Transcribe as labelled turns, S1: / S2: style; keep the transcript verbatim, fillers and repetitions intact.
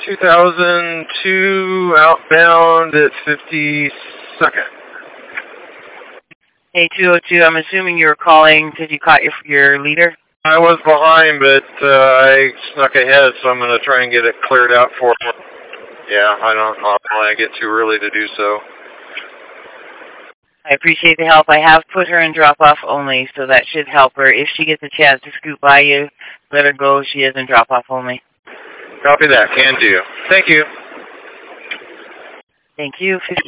S1: two thousand two outbound at fifty-second.
S2: Hey, two oh two, I'm assuming you were calling because you caught your, your leader?
S1: I was behind, but uh, I snuck ahead, so I'm going to try and get it cleared out for her. Yeah, I don't know when I get too early to do so.
S2: I appreciate the help. I have put her in drop-off only, so that should help her. If she gets a chance to scoot by you, let her go. She is in drop-off only.
S1: Copy that. Can do. Thank you.
S2: Thank you.